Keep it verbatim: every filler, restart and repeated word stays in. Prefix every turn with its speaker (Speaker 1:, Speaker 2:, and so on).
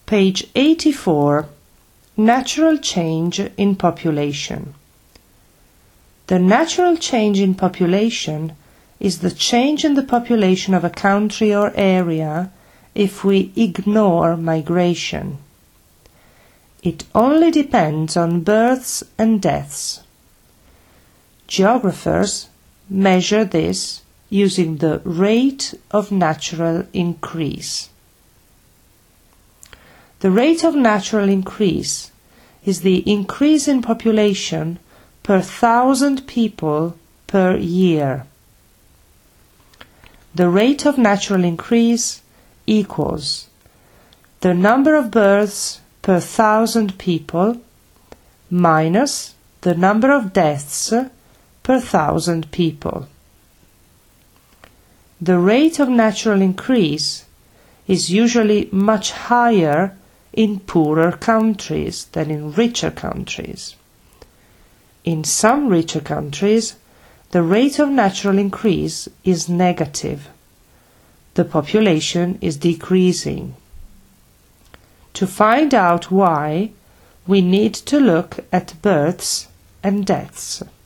Speaker 1: Page eighty-four. Natural change in population. The natural change in population is the change in the population of a country or area if we ignore migration. It only depends on births and deaths. Geographers measure this using the rate of natural increase. The rate of natural increase is the increase in population per thousand people per year. The rate of natural increase equals the number of births per thousand people minus the number of deaths per thousand people. The rate of natural increase is usually much higher in poorer countries than in richer countries. In some richer countries, the rate of natural increase is negative. The population is decreasing. To find out why, we need to look at births and deaths.